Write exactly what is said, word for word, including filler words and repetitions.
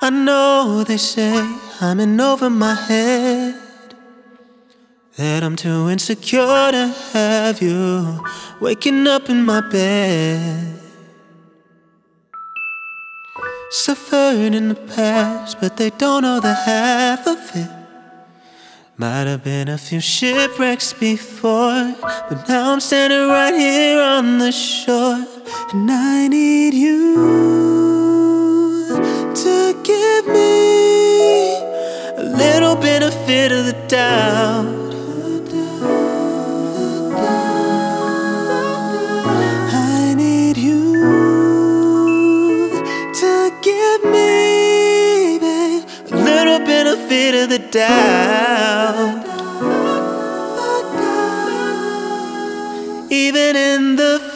I know they say I'm in over my head, that I'm too insecure to have you waking up in my bed. Suffered in the past, but they don't know the half of it. Might have been a few shipwrecks before, but now I'm standing right here on the shore. And I need you to give me a little benefit of the doubt. I need you to give me, babe, a little benefit of the doubt. Even in the